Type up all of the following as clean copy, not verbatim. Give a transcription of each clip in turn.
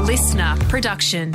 listener production.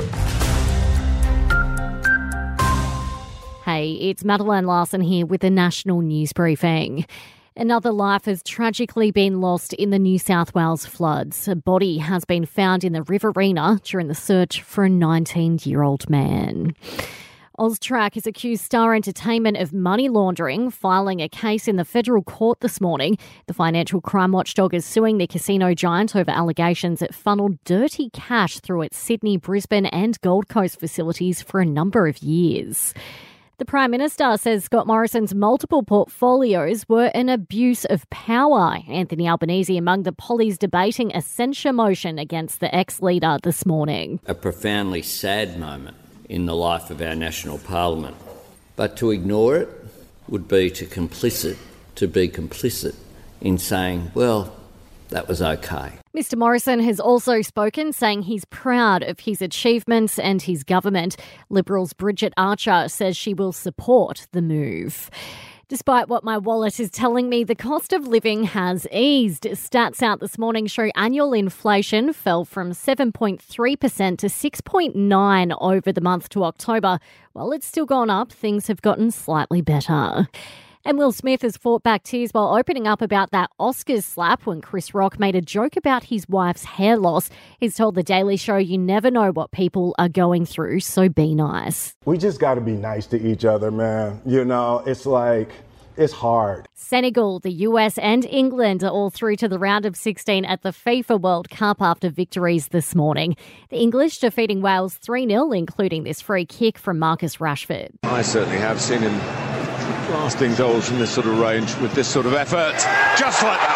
Hey, it's Madeline Larson here with the National News Briefing. Another life has tragically been lost in the New South Wales floods. A body has been found in the Riverina during the search for a 19-year-old man. Austrac has accused Star Entertainment of money laundering, filing a case in the federal court this morning. The financial crime watchdog is suing the casino giant over allegations it funneled dirty cash through its Sydney, Brisbane and Gold Coast facilities for a number of years. The Prime Minister says Scott Morrison's multiple portfolios were an abuse of power. Anthony Albanese among the pollies debating a censure motion against the ex-leader this morning. A profoundly sad moment in the life of our national parliament. But to ignore it would be to be complicit in saying, well, that was okay. Mr Morrison has also spoken, saying he's proud of his achievements and his government. Liberals' Bridget Archer says she will support the move. Despite what my wallet is telling me, the cost of living has eased. Stats out this morning show annual inflation fell from 7.3% to 6.9% over the month to October. While it's still gone up, things have gotten slightly better. And Will Smith has fought back tears while opening up about that Oscars slap when Chris Rock made a joke about his wife's hair loss. He's told The Daily Show, you never know what people are going through, so be nice. We just got to be nice to each other, man. You know, it's hard. Senegal, the US and England are all through to the round of 16 at the FIFA World Cup after victories this morning. The English defeating Wales 3-0, including this free kick from Marcus Rashford. I certainly have seen him blasting goals from this sort of range with this sort of effort. Just like that.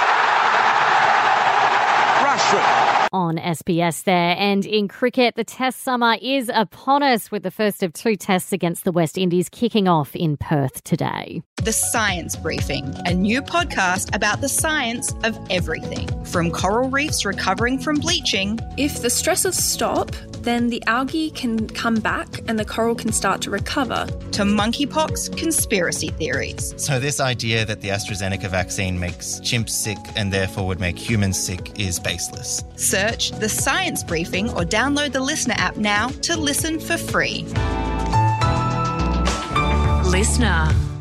Rashford. On SBS there. And in cricket, the Test summer is upon us with the first of two tests against the West Indies kicking off in Perth today. The Science Briefing, a new podcast about the science of everything. From coral reefs recovering from bleaching. If the stresses stop, then the algae can come back and the coral can start to recover. To monkeypox conspiracy theories. So this idea that the AstraZeneca vaccine makes chimps sick and therefore would make humans sick is baseless. Search The Science Briefing or download the Listener app now to listen for free. Listener.